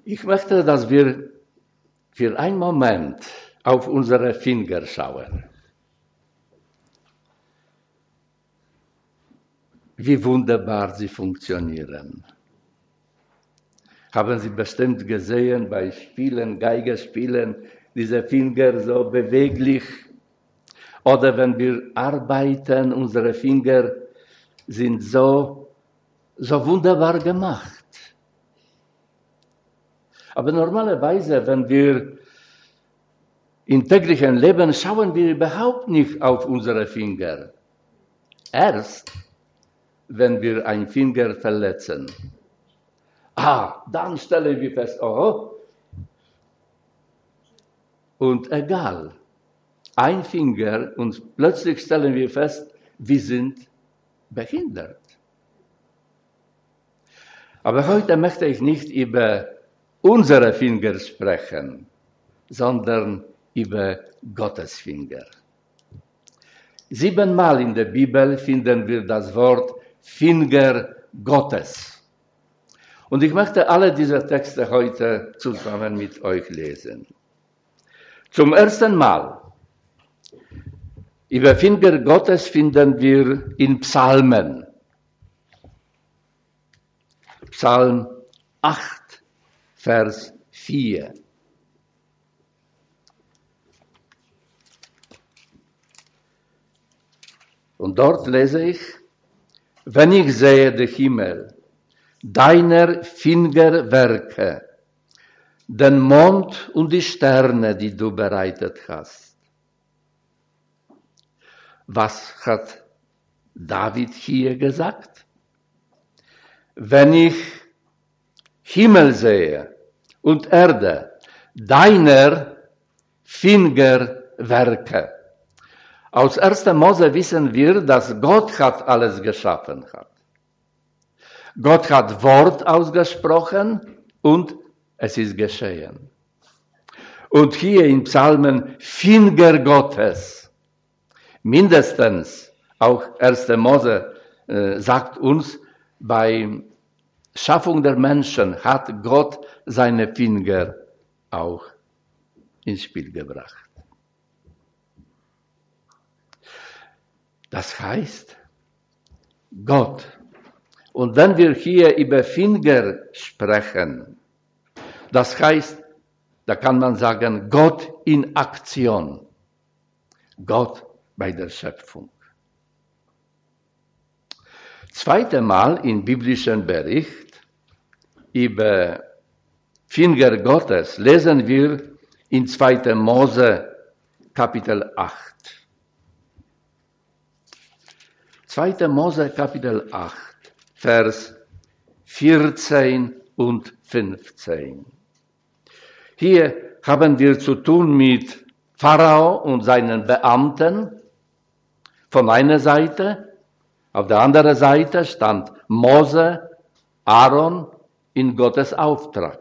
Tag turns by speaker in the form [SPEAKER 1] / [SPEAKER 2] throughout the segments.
[SPEAKER 1] Ich möchte, dass wir für einen Moment auf unsere Finger schauen. Wie wunderbar sie funktionieren. Haben Sie bestimmt gesehen bei Spielen, Geigerspielen, diese Finger so beweglich. Oder wenn wir arbeiten, unsere Finger sind so wunderbar gemacht. Aber normalerweise, wenn wir im täglichen Leben schauen wir überhaupt nicht auf unsere Finger. Erst, wenn wir einen Finger verletzen. Dann stellen wir fest, und egal, ein Finger und plötzlich stellen wir fest, wir sind behindert. Aber heute möchte ich nicht über unsere Finger sprechen, sondern über Gottes Finger. 7-mal in der Bibel finden wir das Wort Finger Gottes. Und ich möchte alle diese Texte heute zusammen mit euch lesen. Zum ersten Mal über Finger Gottes finden wir in Psalmen. Psalm 8, Vers 4. Und dort lese ich, wenn ich sehe den Himmel, deiner Finger Werke, den Mond und die Sterne, die du bereitet hast. Was hat David hier gesagt? Wenn ich Himmel sehe und Erde, deiner Finger Werke. Aus 1. Mose wissen wir, dass Gott hat alles geschaffen hat. Gott hat Wort ausgesprochen und es ist geschehen. Und hier im Psalmen Finger Gottes, mindestens auch 1. Mose sagt uns, bei Schaffung der Menschen hat Gott seine Finger auch ins Spiel gebracht. Das heißt, Gott. Und wenn wir hier über Finger sprechen, das heißt, da kann man sagen, Gott in Aktion. Gott bei der Schöpfung. 2. Mal im biblischen Bericht über Finger Gottes lesen wir in 2. Mose Kapitel 8. 2. Mose Kapitel 8, Vers 14 und 15. Hier haben wir zu tun mit Pharao und seinen Beamten von einer Seite. Auf der anderen Seite stand Mose, Aaron in Gottes Auftrag.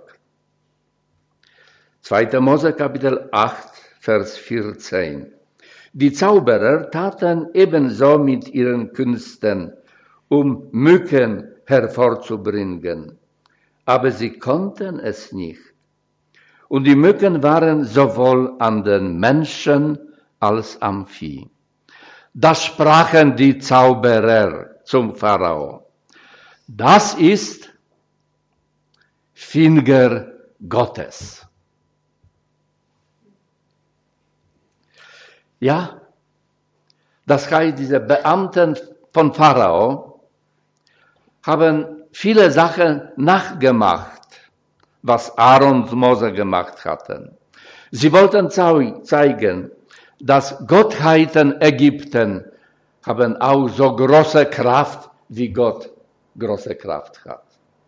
[SPEAKER 1] 2. Mose Kapitel 8, Vers 14. Die Zauberer taten ebenso mit ihren Künsten, um Mücken hervorzubringen. Aber sie konnten es nicht. Und die Mücken waren sowohl an den Menschen als am Vieh. Da sprachen die Zauberer zum Pharao. Das ist Finger Gottes. Ja, das heißt, diese Beamten von Pharao haben viele Sachen nachgemacht, was Aaron und Mose gemacht hatten. Sie wollten zeigen, dass Gottheiten Ägypten haben auch so große Kraft, wie Gott große Kraft hat.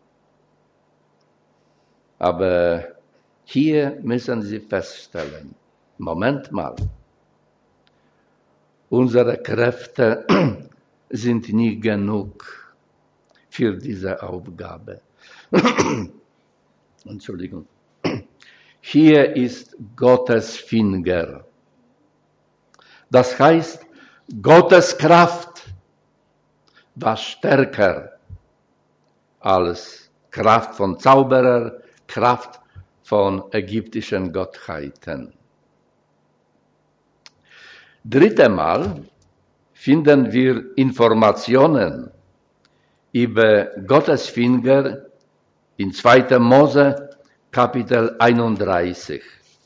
[SPEAKER 1] Aber hier müssen Sie feststellen, Moment mal, unsere Kräfte sind nie genug für diese Aufgabe. Entschuldigung. Hier ist Gottes Finger. Das heißt, Gottes Kraft war stärker als Kraft von Zauberer, Kraft von ägyptischen Gottheiten. Dritte Mal finden wir Informationen über Gottes Finger in 2. Mose, Kapitel 31.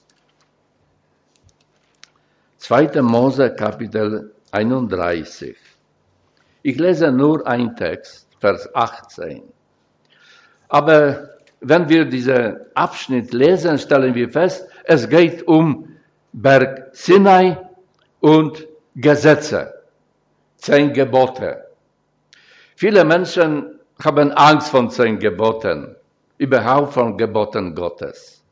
[SPEAKER 1] 2. Mose, Kapitel 31. Ich lese nur einen Text, Vers 18. Aber wenn wir diesen Abschnitt lesen, stellen wir fest, es geht um Berg Sinai und Gesetze, 10 Gebote. Viele Menschen haben Angst vor 10 Geboten, überhaupt von Geboten Gottes.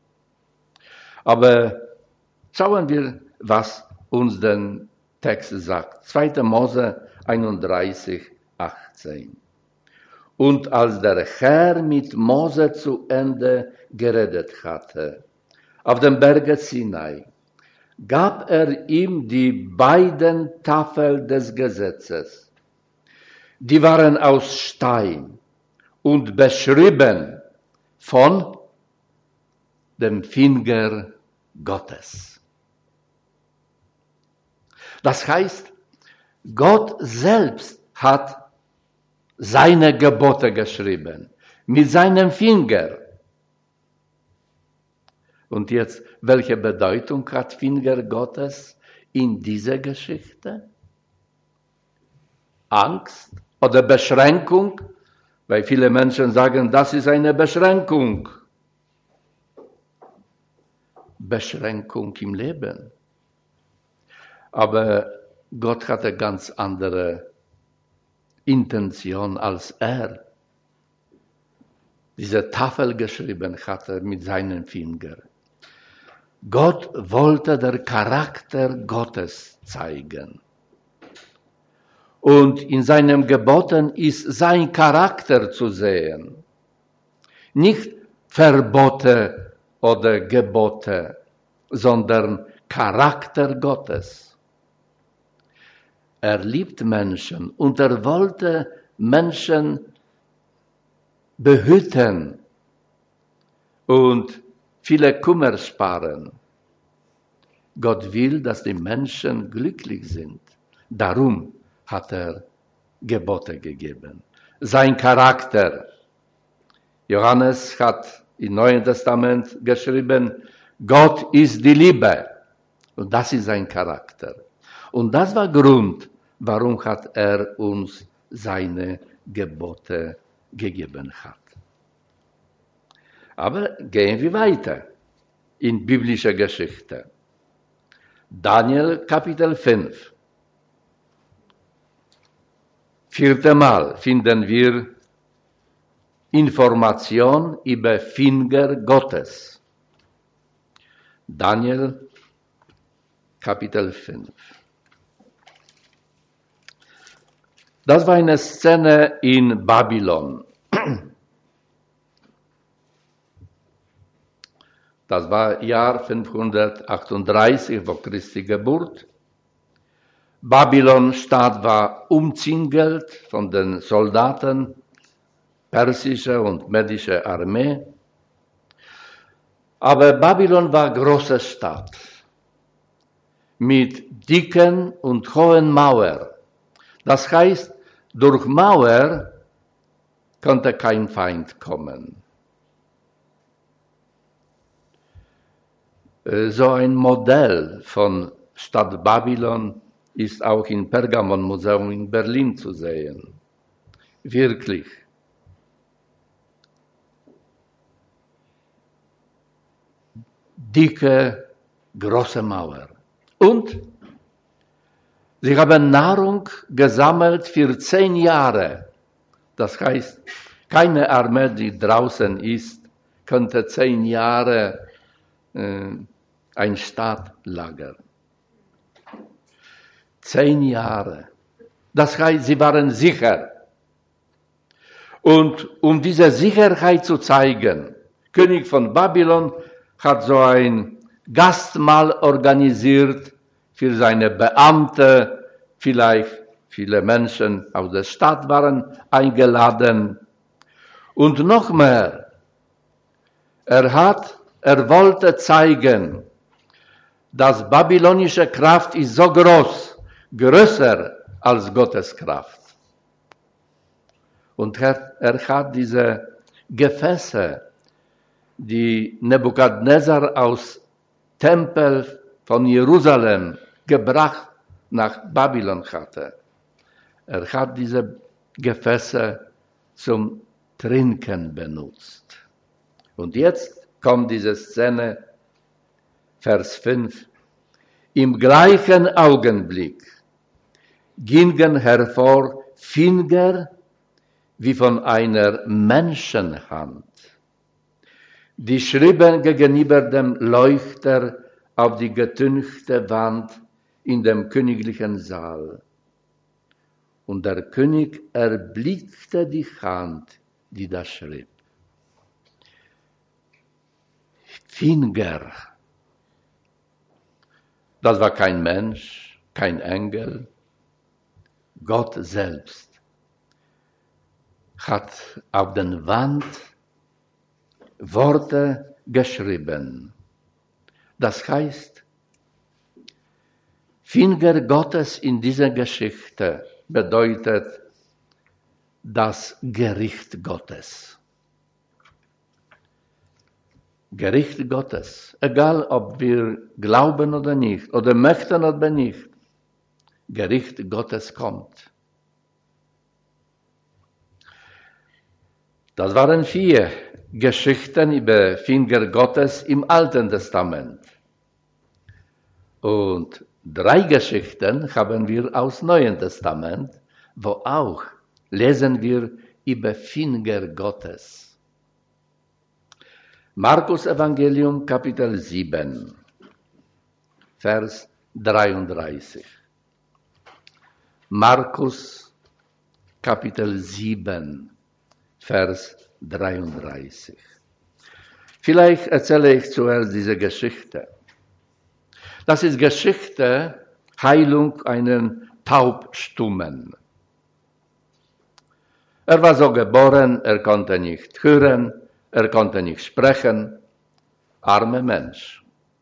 [SPEAKER 1] Aber schauen wir, was uns der Text sagt. 2. Mose 31, 18. Und als der Herr mit Mose zu Ende geredet hatte, auf dem Berge Sinai, gab er ihm die beiden Tafeln des Gesetzes. Die waren aus Stein und beschrieben von dem Finger Gottes. Das heißt, Gott selbst hat seine Gebote geschrieben, mit seinem Finger. Und jetzt, welche Bedeutung hat Finger Gottes in dieser Geschichte? Angst oder Beschränkung? Weil viele Menschen sagen, das ist eine Beschränkung. Beschränkung im Leben. Aber Gott hatte ganz andere Intention als er diese Tafel geschrieben hatte mit seinen Fingern. Gott wollte den Charakter Gottes zeigen. Und in seinen Geboten ist sein Charakter zu sehen. Nicht Verbote oder Gebote, sondern Charakter Gottes. Er liebt Menschen und er wollte Menschen behüten und viele Kummer sparen. Gott will, dass die Menschen glücklich sind. Darum hat er Gebote gegeben. Sein Charakter. Johannes hat im Neuen Testament geschrieben, Gott ist die Liebe. Und das ist sein Charakter. Und das war Grund, warum hat er uns seine Gebote gegeben hat. Aber gehen wir weiter in biblischer Geschichte. Daniel Kapitel 5. 4. Mal finden wir Information über Finger Gottes. Daniel Kapitel 5. Das war eine Szene in Babylon. Das war Jahr 538 vor Christi Geburt. Babylon-Stadt war umzingelt von den Soldaten, persische und medische Armee. Aber Babylon war eine große Stadt mit dicken und hohen Mauern. Das heißt, durch Mauer konnte kein Feind kommen. So ein Modell von Stadt Babylon ist auch im Pergamon-Museum in Berlin zu sehen. Wirklich. Dicke, große Mauer. Und sie haben Nahrung gesammelt für 10 Jahre. Das heißt, keine Armee, die draußen ist, könnte 10 Jahre ein Staat lagern. 10 Jahre. Das heißt, sie waren sicher. Und um diese Sicherheit zu zeigen, König von Babylon hat so ein Gastmahl organisiert für seine Beamte, vielleicht viele Menschen aus der Stadt waren eingeladen. Und noch mehr, Er wollte zeigen, dass babylonische Kraft ist so groß, größer als Gottes Kraft. Und er hat diese Gefäße, die Nebukadnezar aus Tempel von Jerusalem gebracht nach Babylon hatte. Er hat diese Gefäße zum Trinken benutzt. Und jetzt kommt diese Szene, Vers 5. Im gleichen Augenblick gingen hervor Finger wie von einer Menschenhand. Die schrieben gegenüber dem Leuchter auf die getünchte Wand in dem königlichen Saal. Und der König erblickte die Hand, die da schrieb. Finger. Das war kein Mensch, kein Engel. Gott selbst hat auf den Wand Worte geschrieben. Das heißt, Finger Gottes in dieser Geschichte bedeutet das Gericht Gottes. Gericht Gottes, egal ob wir glauben oder nicht, oder möchten oder nicht, Gericht Gottes kommt. Das waren 4 Geschichten über Finger Gottes im Alten Testament. Und 3 Geschichten haben wir aus Neuen Testament, wo auch lesen wir über Finger Gottes. Markus Evangelium Kapitel 7, Vers 33. Markus Kapitel 7, Vers 33. Vielleicht erzähle ich zuerst diese Geschichte. Das ist Geschichte Heilung einen Taubstummen. Er war so geboren, er konnte nicht hören, er konnte nicht sprechen. Armer Mensch.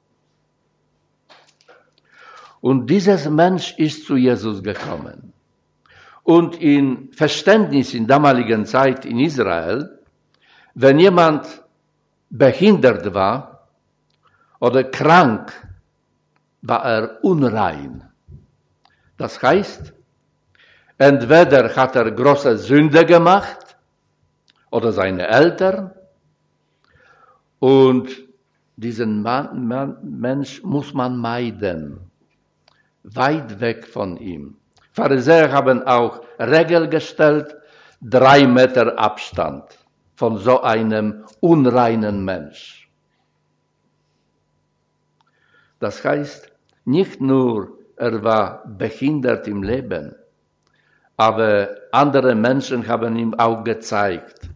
[SPEAKER 1] Und dieses Mensch ist zu Jesus gekommen. Und in Verständnis in damaligen Zeit in Israel, wenn jemand behindert war oder krank, war er unrein. Das heißt, entweder hat er große Sünde gemacht oder seine Eltern und diesen Mensch muss man meiden, weit weg von ihm. Pharisäer haben auch Regeln gestellt, 3 Meter Abstand von so einem unreinen Mensch. Das heißt, nicht nur er war behindert im Leben, aber andere Menschen haben ihm auch gezeigt,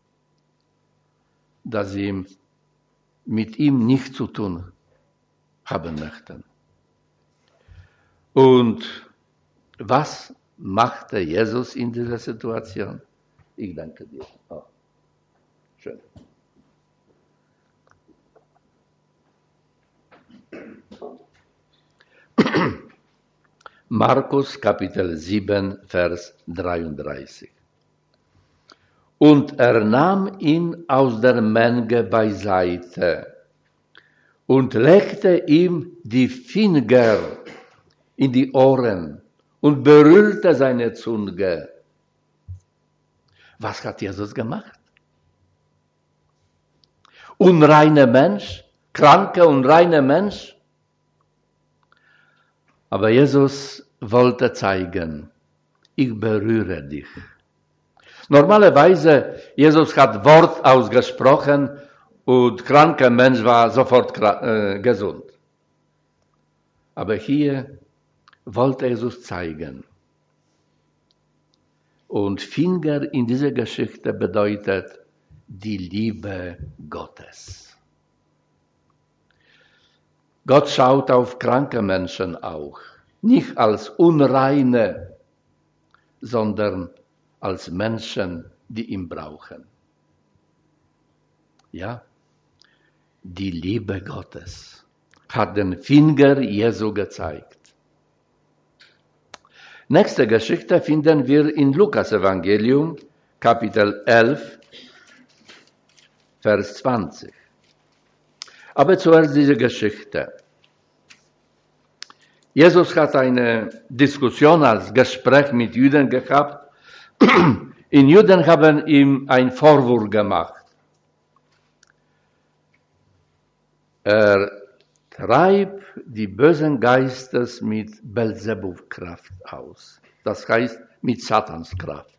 [SPEAKER 1] dass sie mit ihm nichts zu tun haben möchten. Und was machte Jesus in dieser Situation? Ich danke dir. Oh, schön. Markus Kapitel 7, Vers 33. Und er nahm ihn aus der Menge beiseite und legte ihm die Finger in die Ohren und berührte seine Zunge. Was hat Jesus gemacht? Unreiner Mensch, kranker, unreiner Mensch. Aber Jesus wollte zeigen, ich berühre dich. Normalerweise, Jesus hat Wort ausgesprochen und kranker Mensch war sofort gesund. Aber hier wollte Jesus zeigen. Und Finger in dieser Geschichte bedeutet die Liebe Gottes. Gott schaut auf kranke Menschen auch, nicht als Unreine, sondern als Menschen, die ihn brauchen. Ja, Die Liebe Gottes hat den Finger Jesu gezeigt. Nächste Geschichte finden wir in Lukas Evangelium, Kapitel 11, Vers 20. Aber zuerst diese Geschichte. Jesus hat eine Diskussion als Gespräch mit Juden gehabt. Die Juden haben ihm einen Vorwurf gemacht. Er treibt die bösen Geister mit Belzebub-Kraft aus. Das heißt mit Satanskraft.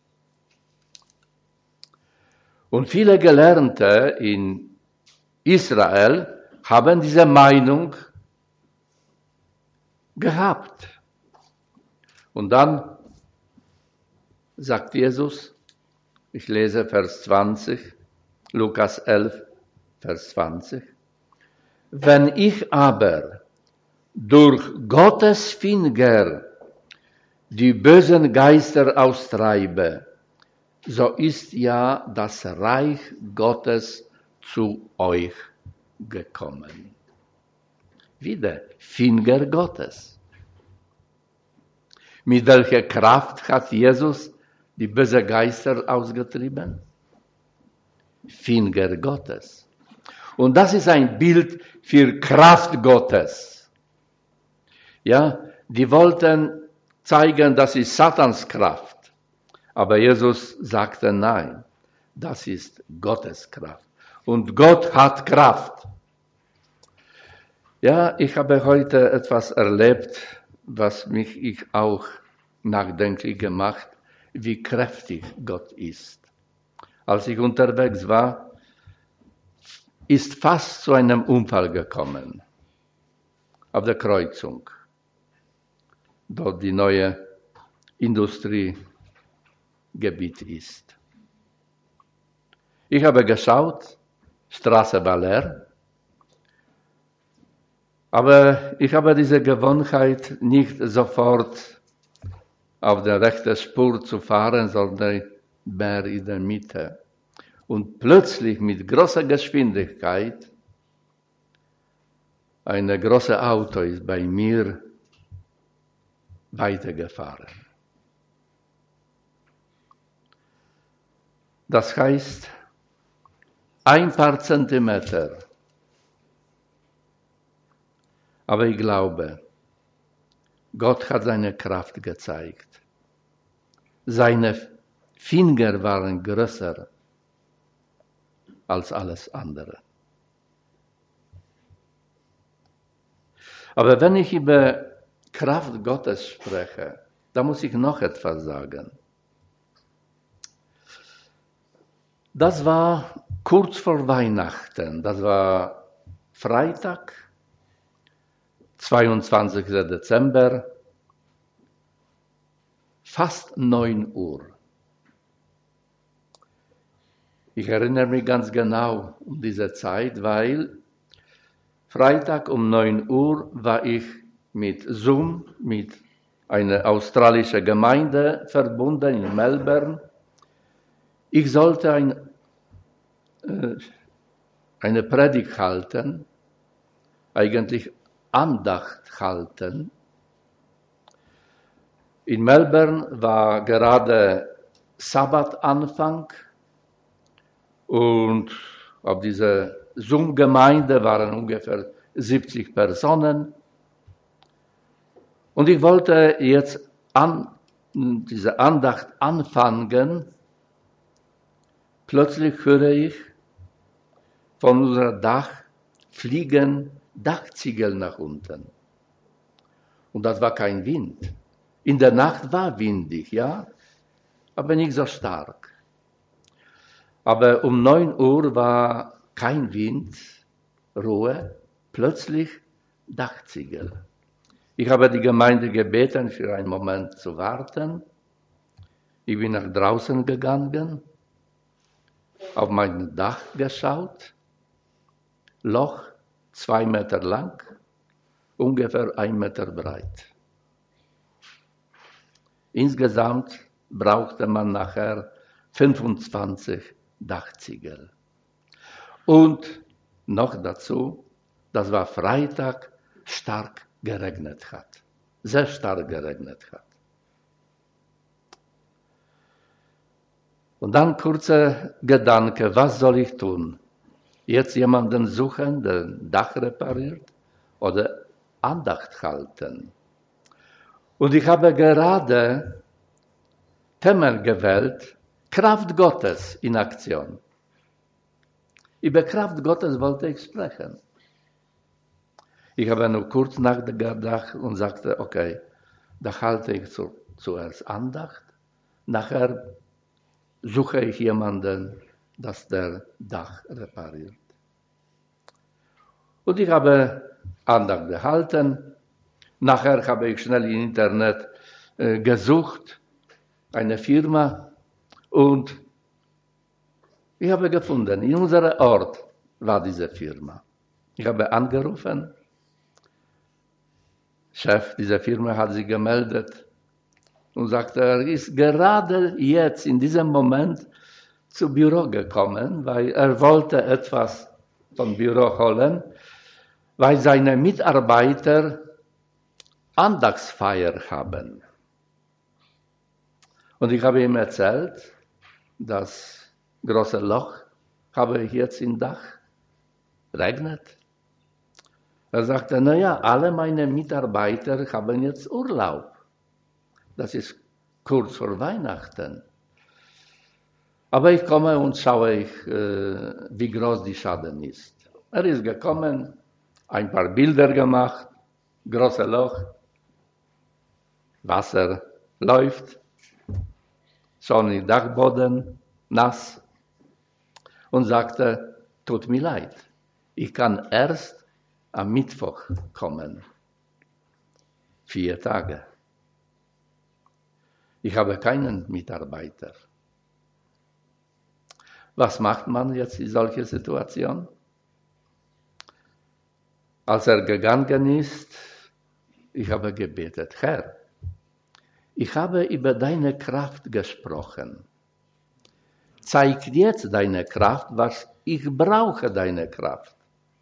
[SPEAKER 1] Und viele Gelernte in Israel haben diese Meinung gehabt. Und dann sagt Jesus, ich lese Vers 20, Lukas 11, Vers 20, wenn ich aber durch Gottes Finger die bösen Geister austreibe, so ist ja das Reich Gottes zu euch gekommen. Wieder Finger Gottes. Mit welcher Kraft hat Jesus die bösen Geister ausgetrieben? Finger Gottes. Und das ist ein Bild für Kraft Gottes. Ja, die wollten zeigen, das ist Satans Kraft. Aber Jesus sagte nein, das ist Gottes Kraft. Und Gott hat Kraft. Ja, ich habe heute etwas erlebt, was mich auch nachdenklich gemacht, wie kräftig Gott ist. Als ich unterwegs war, ist fast zu einem Unfall gekommen. Auf der Kreuzung. Dort die neue Industriegebiet ist. Ich habe geschaut, Straße war leer. Aber ich habe diese Gewohnheit, nicht sofort auf der rechten Spur zu fahren, sondern mehr in der Mitte. Und plötzlich mit großer Geschwindigkeit, ein großes Auto ist bei mir weitergefahren. Das heißt, ein paar Zentimeter. Aber ich glaube, Gott hat seine Kraft gezeigt. Seine Finger waren größer als alles andere. Aber wenn ich über Kraft Gottes spreche, da muss ich noch etwas sagen. Das war kurz vor Weihnachten, das war Freitag, 22. Dezember, fast 9 Uhr. Ich erinnere mich ganz genau um diese Zeit, weil Freitag um 9 Uhr war ich mit Zoom, mit einer australischen Gemeinde verbunden in Melbourne. Ich sollte eine Predigt halten, eigentlich Andacht halten. In Melbourne war gerade Sabbatanfang und auf dieser Zoom-Gemeinde waren ungefähr 70 Personen. Und ich wollte jetzt diese Andacht anfangen. Plötzlich höre ich von unserem Dach fliegen Dachziegel nach unten. Und das war kein Wind. In der Nacht war windig, ja, aber nicht so stark. Aber um 9 Uhr war kein Wind, Ruhe, plötzlich Dachziegel. Ich habe die Gemeinde gebeten, für einen Moment zu warten. Ich bin nach draußen gegangen, auf mein Dach geschaut, Loch 2 Meter lang, ungefähr 1 Meter breit. Insgesamt brauchte man nachher 25 Dachziegel. Und Noch dazu, das war Freitag, stark geregnet hat. Sehr stark geregnet hat. Und dann kurzer Gedanke, was soll ich tun? Jetzt jemanden suchen, der Dach repariert oder Andacht halten. Und ich habe gerade Thema gewählt, Kraft Gottes in Aktion. Über Kraft Gottes wollte ich sprechen. Ich habe nur kurz nachgedacht und sagte, okay, da halte ich zuerst Andacht, nachher suche ich jemanden, dass der Dach repariert. Und ich habe Andacht gehalten. Nachher habe ich schnell im Internet gesucht, eine Firma, und ich habe gefunden, in unserem Ort war diese Firma. Ich habe angerufen, Chef dieser Firma hat sich gemeldet und sagte, er ist gerade jetzt in diesem Moment zu Büro gekommen, weil er wollte etwas vom Büro holen, weil seine Mitarbeiter Andachtsfeier haben. Und ich habe ihm erzählt, das große Loch habe ich jetzt im Dach, regnet. Er sagte, naja, alle meine Mitarbeiter haben jetzt Urlaub. Das ist kurz vor Weihnachten. Aber ich komme und schaue, wie groß die Schaden ist. Er ist gekommen, ein paar Bilder gemacht, großes Loch, Wasser läuft, schon im Dachboden, nass, und sagte, tut mir leid, ich kann erst am Mittwoch kommen. 4 Tage. Ich habe keinen Mitarbeiter. Was macht man jetzt in solcher Situation? Als er gegangen ist, ich habe gebetet, Herr, ich habe über deine Kraft gesprochen. Zeig jetzt deine Kraft, was ich brauche, deine Kraft.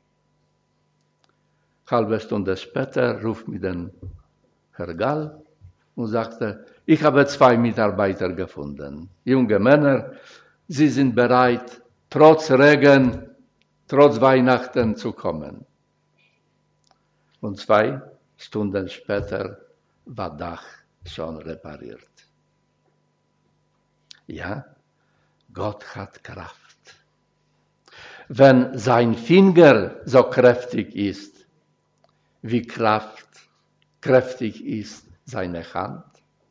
[SPEAKER 1] Halbe Stunde später ruft mir den Herr Gall und sagte, ich habe 2 Mitarbeiter gefunden. Junge Männer, sie sind bereit, trotz Regen, trotz Weihnachten zu kommen. Und 2 Stunden später war Dach schon repariert. Ja, Gott hat Kraft. Wenn sein Finger so kräftig ist, wie kräftig ist seine Hand.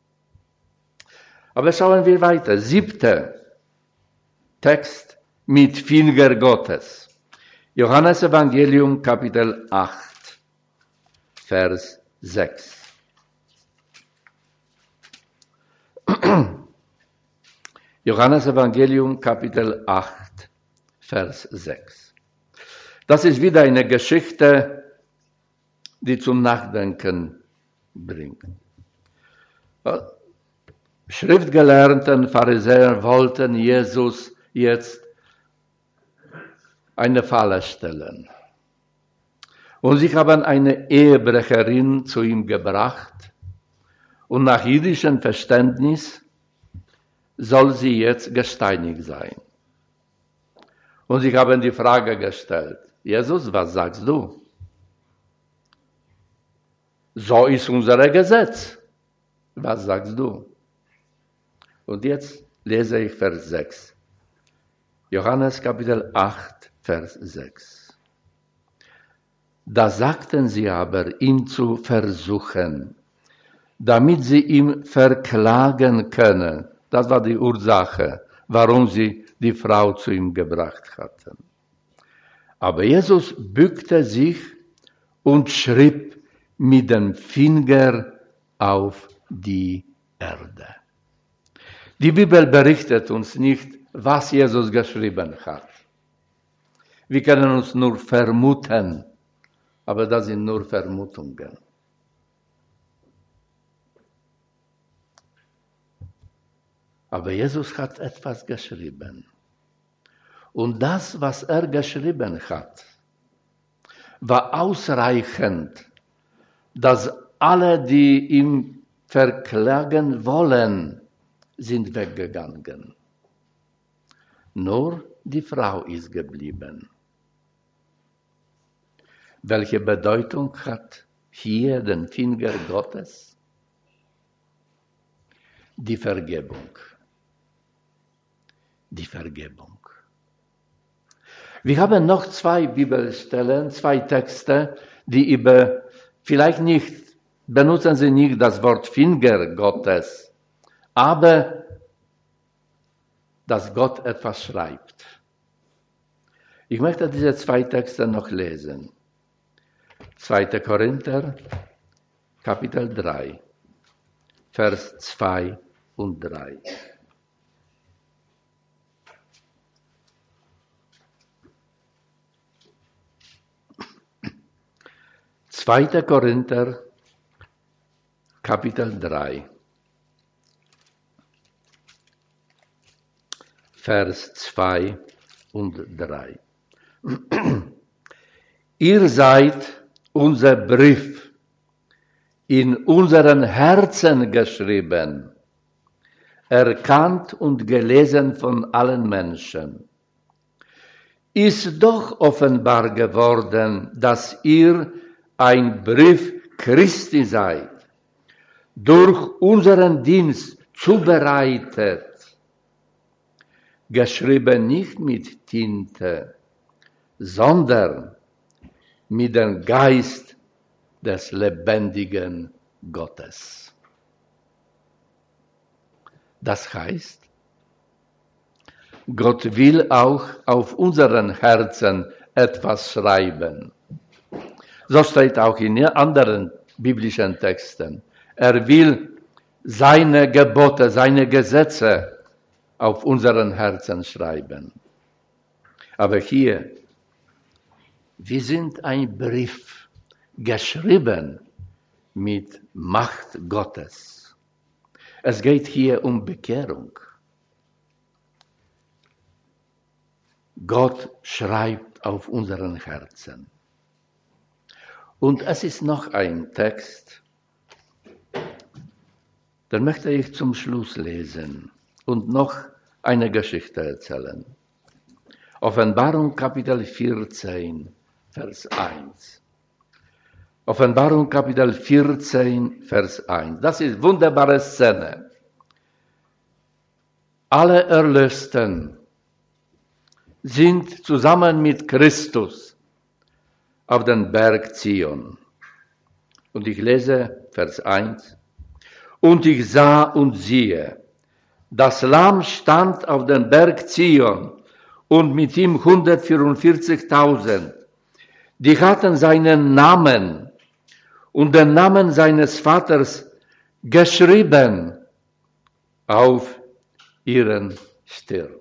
[SPEAKER 1] Aber schauen wir weiter. 7. Text mit Finger Gottes. Johannes Evangelium, Kapitel 8, Vers 6. Johannes Evangelium, Kapitel 8, Vers 6. Das ist wieder eine Geschichte, die zum Nachdenken bringt. Schriftgelernten Pharisäer wollten Jesus jetzt eine Falle stellen. Und sie haben eine Ehebrecherin zu ihm gebracht. Und nach jüdischem Verständnis soll sie jetzt gesteinigt sein. Und sie haben die Frage gestellt, Jesus, was sagst du? So ist unser Gesetz. Was sagst du? Und jetzt lese ich Vers 6. Johannes Kapitel 8, Vers 6. Da sagten sie aber, ihn zu versuchen, damit sie ihn verklagen können. Das war die Ursache, warum sie die Frau zu ihm gebracht hatten. Aber Jesus bückte sich und schrieb mit dem Finger auf die Erde. Die Bibel berichtet uns nicht, was Jesus geschrieben hat. Wir können uns nur vermuten, aber das sind nur Vermutungen. Aber Jesus hat etwas geschrieben. Und das, was er geschrieben hat, war ausreichend, dass alle, die ihn verklagen wollen, sind weggegangen. Nur die Frau ist geblieben. Welche Bedeutung hat hier der Finger Gottes? Die Vergebung. Die Vergebung. Wir haben noch zwei Bibelstellen, zwei Texte, die vielleicht nicht, benutzen Sie nicht das Wort Finger Gottes, aber dass Gott etwas schreibt. Ich möchte diese zwei Texte noch lesen. 2. Korinther, Kapitel 3, Vers 2 und 3. Zweiter Korinther, Kapitel 3, Vers 2 und 3. Ihr seid unser Brief, in unseren Herzen geschrieben, erkannt und gelesen von allen Menschen. Ist doch offenbar geworden, dass ihr ein Brief Christi seid, durch unseren Dienst zubereitet, geschrieben nicht mit Tinte, sondern mit dem Geist des lebendigen Gottes. Das heißt, Gott will auch auf unseren Herzen etwas schreiben. So steht auch in anderen biblischen Texten. Er will seine Gebote, seine Gesetze auf unseren Herzen schreiben. Aber hier, wir sind ein Brief, geschrieben mit Macht Gottes. Es geht hier um Bekehrung. Gott schreibt auf unseren Herzen. Und es ist noch ein Text, den möchte ich zum Schluss lesen und noch eine Geschichte erzählen. Offenbarung Kapitel 14, Vers 1. Offenbarung Kapitel 14, Vers 1. Das ist eine wunderbare Szene. Alle Erlösten sind zusammen mit Christus auf den Berg Zion. Und ich lese Vers 1. Und ich sah und siehe, das Lamm stand auf dem Berg Zion und mit ihm 144.000. Die hatten seinen Namen und den Namen seines Vaters geschrieben auf ihren Stirn.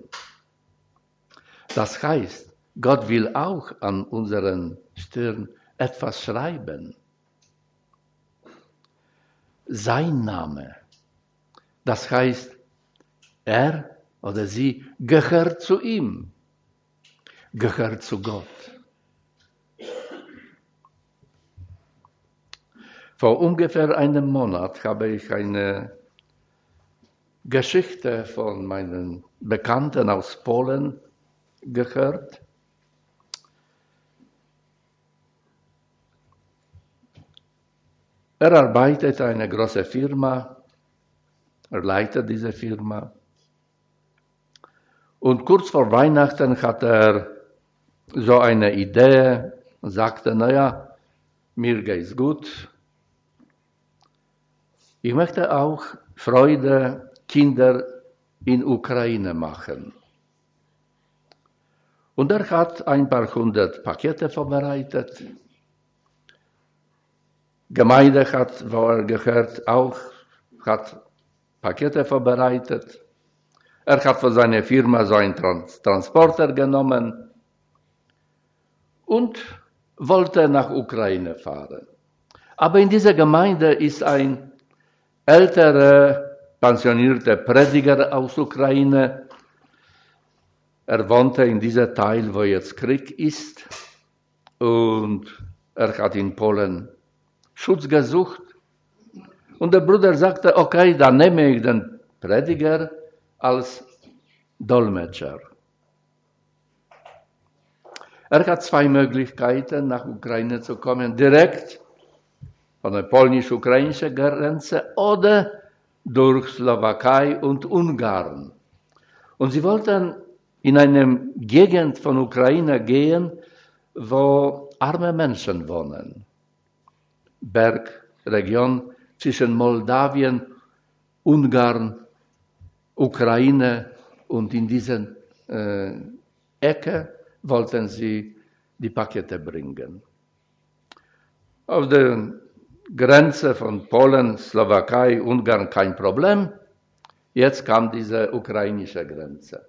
[SPEAKER 1] Das heißt, Gott will auch an unseren Stirn etwas schreiben. Sein Name. Das heißt, er oder sie gehört zu ihm, gehört zu Gott. Vor ungefähr einem Monat habe ich eine Geschichte von meinen Bekannten aus Polen gehört. Er arbeitet in einer großen Firma, er leitet diese Firma. Und kurz vor Weihnachten hat er so eine Idee und sagte, naja, mir geht's gut. Ich möchte auch Freude Kinder in Ukraine machen. Und er hat ein paar 100 Pakete vorbereitet. Gemeinde hat, wo er gehört, auch hat Pakete vorbereitet. Er hat für seine Firma so einen Transporter genommen und wollte nach Ukraine fahren. Aber in dieser Gemeinde ist ein älterer, pensionierter Prediger aus Ukraine. Er wohnte in diesem Teil, wo jetzt Krieg ist. Und Er hat in Polen Schutz gesucht. Und der Bruder sagte, okay, dann nehme ich den Prediger als Dolmetscher. Er hat zwei Möglichkeiten, nach Ukraine zu kommen, direkt von der polnisch-ukrainischen Grenze oder durch Slowakei und Ungarn. Und sie wollten in eine Gegend von Ukraine gehen, wo arme Menschen wohnen. Bergregion zwischen Moldawien, Ungarn, Ukraine und in dieser Ecke wollten sie die Pakete bringen. Auf der Grenze von Polen, Slowakei, Ungarn kein Problem. Jetzt kam diese ukrainische Grenze.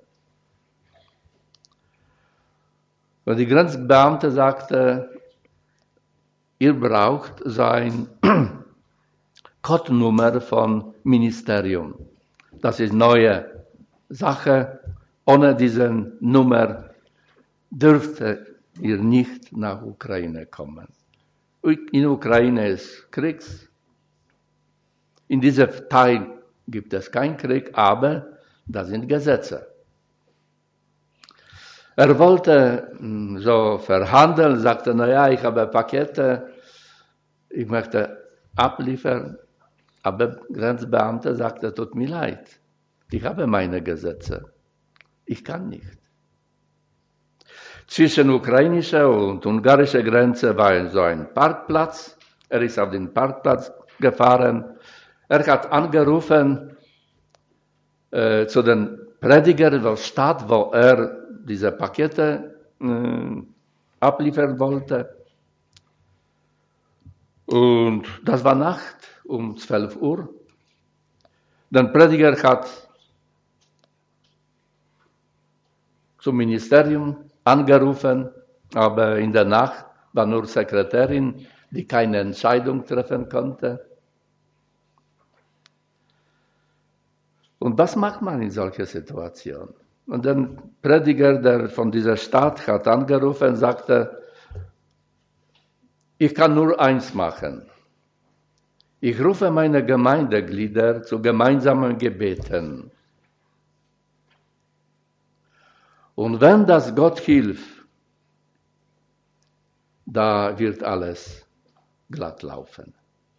[SPEAKER 1] Und die Grenzbeamte sagte, ihr braucht so eine Codenummer vom Ministerium. Das ist neue Sache. Ohne diese Nummer dürfte ihr nicht nach Ukraine kommen. In Ukraine ist Krieg. In diesem Teil gibt es keinen Krieg, aber das sind Gesetze. Er wollte so verhandeln, sagte, naja, ich habe Pakete, ich möchte abliefern, aber Grenzbeamte sagte, tut mir leid, ich habe meine Gesetze, ich kann nicht. Zwischen ukrainischer und ungarischer Grenze war so ein Parkplatz, er ist auf den Parkplatz gefahren, er hat angerufen zu den Predigern der Stadt, wo er diese Pakete abliefern wollte. Und das war Nacht um 12 Uhr. Der Prediger hat zum Ministerium angerufen, aber in der Nacht war nur Sekretärin, die keine Entscheidung treffen konnte. Und was macht man in solcher Situation? Und der Prediger, der von dieser Stadt hat angerufen und sagte, ich kann nur eins machen. Ich rufe meine Gemeindeglieder zu gemeinsamen Gebeten. Und wenn das Gott hilft, da wird alles glatt laufen.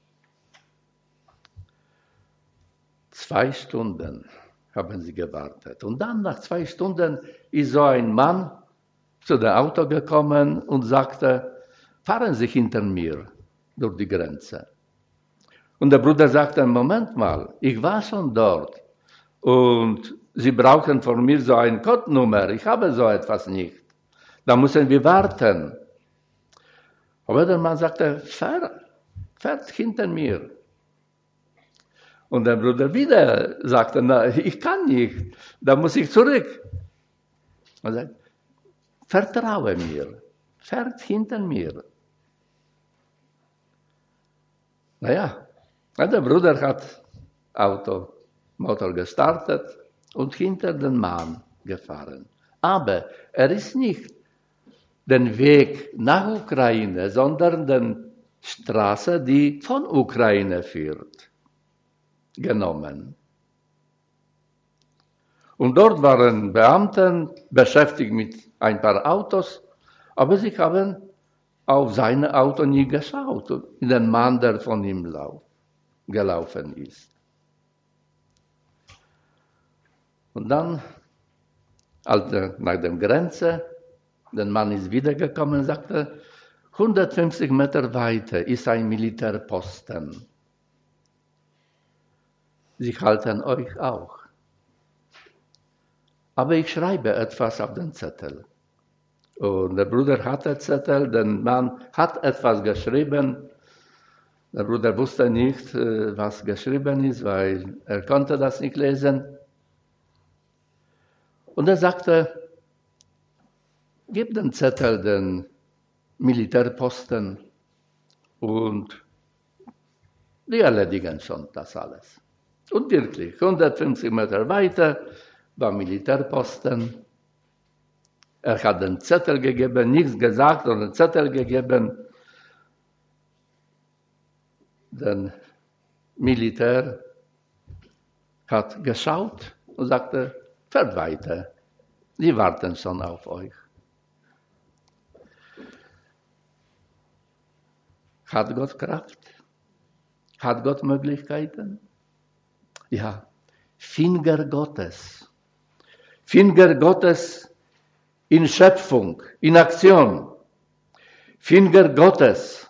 [SPEAKER 1] 2 Stunden haben sie gewartet. Und dann nach 2 Stunden ist so ein Mann zu dem Auto gekommen und sagte, fahren Sie hinter mir durch die Grenze. Und der Bruder sagte, Moment mal, ich war schon dort und Sie brauchen von mir so eine Codenummer, ich habe so etwas nicht. Da müssen wir warten. Aber der Mann sagte, fährt hinter mir. Und der Bruder wieder sagte, na, ich kann nicht, da muss ich zurück. Und er sagt, vertraue mir, fährt hinter mir. Naja, der Bruder hat Motor gestartet und hinter den Mann gefahren. Aber er ist nicht den Weg nach Ukraine, sondern die Straße, die von Ukraine führt, genommen. Und dort waren Beamte beschäftigt mit ein paar Autos, aber sie haben auf sein Auto nie geschaut, in den Mann, der von ihm gelaufen ist. Und dann, nach der Grenze, der Mann ist wiedergekommen und sagte, 150 Meter weiter ist ein Militärposten. Sie halten euch auch. Aber ich schreibe etwas auf den Zettel. Und der Bruder hatte Zettel, der Mann hat etwas geschrieben. Der Bruder wusste nicht, was geschrieben ist, weil er konnte das nicht lesen. Und er sagte, gib den Zettel den Militärposten und die erledigen schon das alles. Und wirklich, 150 Meter weiter war Militärposten. Er hat den Zettel gegeben, nichts gesagt, sondern den Zettel gegeben. der Militär hat geschaut und sagte, fährt weiter, die warten schon auf euch. Hat Gott Kraft? Hat Gott Möglichkeiten? Ja, Finger Gottes. Finger Gottes in Schöpfung, in Aktion. Finger Gottes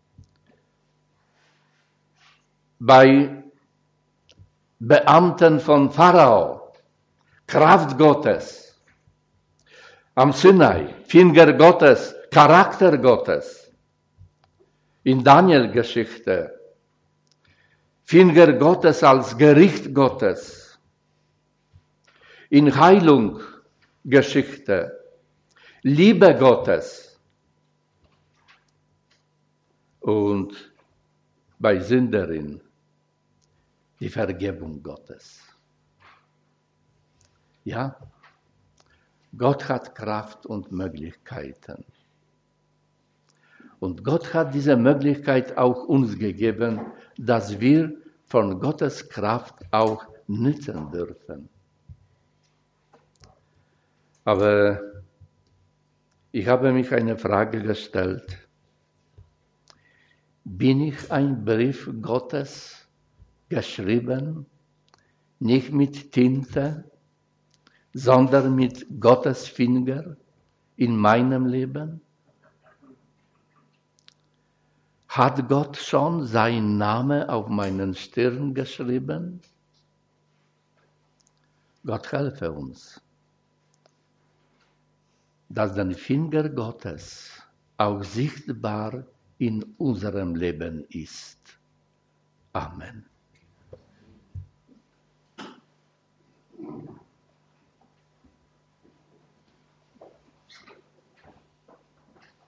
[SPEAKER 1] bei Beamten von Pharao. Kraft Gottes am Sinai. Finger Gottes, Charakter Gottes. In Daniel-Geschichte. Finger Gottes als Gericht Gottes. In Heilung Geschichte. Liebe Gottes. Und bei Sünderin die Vergebung Gottes. Ja, Gott hat Kraft und Möglichkeiten. Und Gott hat diese Möglichkeit auch uns gegeben, dass wir von Gottes Kraft auch nützen dürfen. Aber ich habe mich eine Frage gestellt. Bin ich ein Brief Gottes geschrieben, nicht mit Tinte, sondern mit Gottes Finger in meinem Leben? Hat Gott schon seinen Namen auf meinen Stirn geschrieben? Gott helfe uns, dass der Finger Gottes auch sichtbar in unserem Leben ist. Amen.